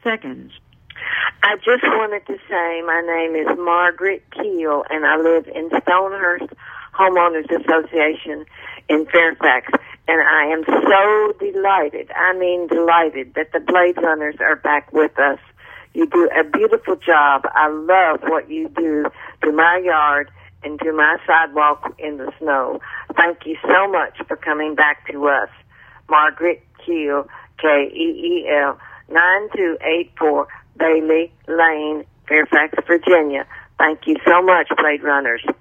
seconds. I just wanted to say my name is Margaret Keel, and I live in Stonehurst Homeowners Association in Fairfax. And I am so delighted, that the Blade Runners are back with us. You do a beautiful job. I love what you do to my yard and to my sidewalk in the snow. Thank you so much for coming back to us. Margaret Keel, Keel, 9284 Bailey Lane, Fairfax, Virginia. Thank you so much, Blade Runners.